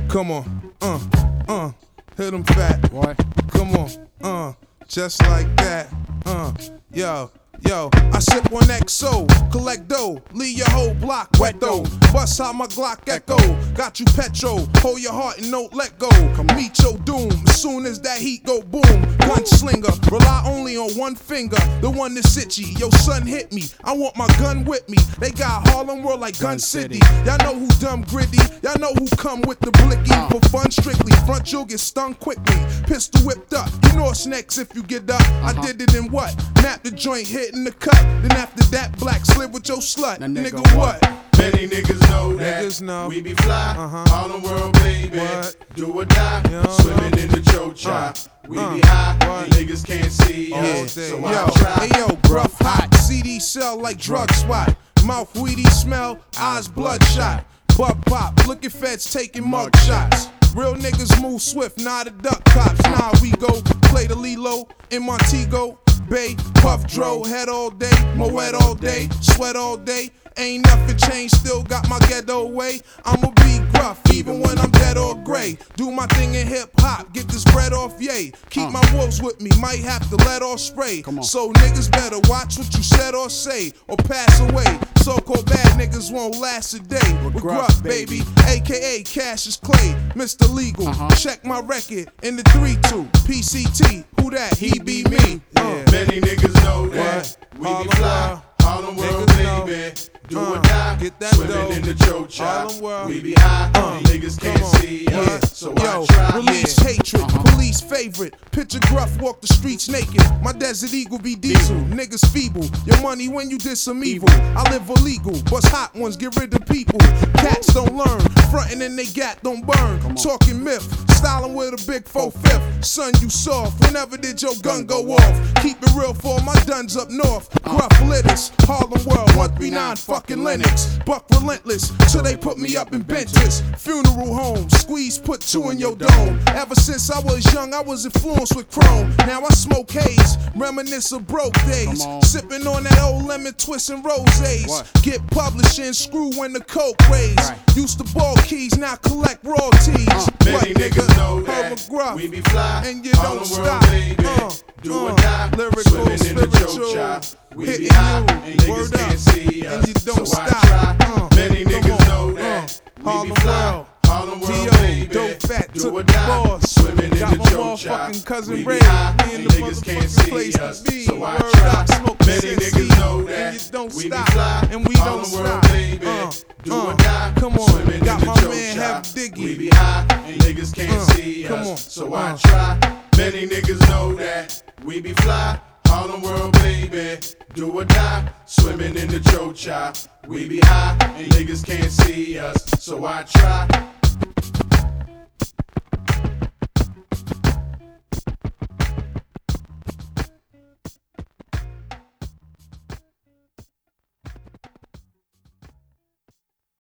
Come on, hit 'em fat. Boy. Come on, just like that. Yo, I sip on XO, collect dough, leave your whole block wet though. Bust out my Glock echo, got you petrol, hold your heart and don't let go. Meet your doom, as soon as that heat go boom. Gunslinger, rely only on one finger, the one that's itchy. Yo, son hit me, I want my gun with me. They got Harlem World like Gun City. Y'all know who dumb gritty, y'all know who come with the blicky. For fun strictly, front you'll get stung quickly. Pistol whipped up, you know it's next if you get up. I did it in what? Nap the joint, hit in the cut. Then after that, black slid with your slut. Nigga, what? Many niggas know that Niggas know. we be fly, Harlem World, baby. What? Do or die, swimming in the cho-cha. We be high, and niggas can't see us, so I try. Hey yo, gruff hot, CD sell like drug swat. Mouth weedy smell, eyes bloodshot. Bug pop, look at feds taking mug shots. Real niggas move swift, not the duck cops. Nah, we go play the Lilo in Montego Bay. Puff dro, head all day, Moet all day, sweat all day. Ain't nothing changed, still got my ghetto way. I'ma be gruff, even when I'm dead or gray. Do my thing in hip hop, get this bread off, yay. Keep my wolves with me, might have to let off spray. So niggas better watch what you said or say, or pass away. So-called bad niggas won't last a day. With gruff, baby, aka Cassius Clay, Mr. Legal. Check my record in the 3-2. PCT, who that? He be me. Many niggas know that we be fly, Harlem World, baby. Do or die, Get that swimming dough. in the cho-cha. Harlem World. We be high, and niggas can't see us, so Yo, I try. release hatred, police favorite. Picture gruff walk the streets naked. My Desert Eagle be diesel. Niggas feeble. Your money when you did some evil. I live illegal, bust hot ones, get rid of people. Cats don't learn, frontin' and they gat don't burn. Talking myth, styling with a big 4/5. Son, you soft. Whenever did your gun go off? Keep it real for my duns up north. Gruff Litters, Harlem World, 139 fucking Lennox. Buck relentless, till they put me up in benches. Funeral home, squeeze, put 2 in your dome. Ever since I was young, I was influenced with chrome. Now I smoke haze, reminisce of broke days. Sipping on that old lemon twist and rosés. Get publishing, screw when the coke raise. Used to ball keys, now collect royalties. Many niggas know that gruff, we be fly, and you Harlem don't World, stop. baby. Do or die, Lyrical, swimming in the spiritual, cho-cha. We be hitting high, you, and niggas word can't up, see us, and you don't so stop. I try. Many Come niggas on, know that we Harlem be fly, World. Harlem World, D.O., baby. dope fat, Do took or the die, boss. swimming in Got the my cho-cha. motherfucking cousin We Ray, be high, me in and the niggas can't motherfucking see place us, to be. so I Word try. up, smoke Many Sensei, niggas know and that you don't we be stop, fly, and we Harlem don't World, stop. baby. Do or die, Come on, swimming got in the my cho-cha. man Have Diggy. We be high, and niggas can't see come on, us, so I try. Many niggas know that we be fly, Harlem World, baby. Do or die, swimming in the cho-cha. We be high, and niggas can't see us, so I try.